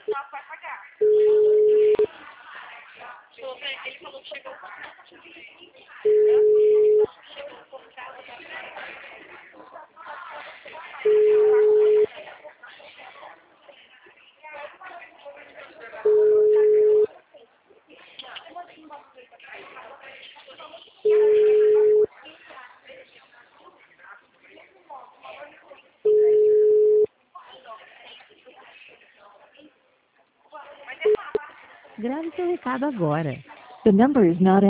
Grave seu recado agora. The number is not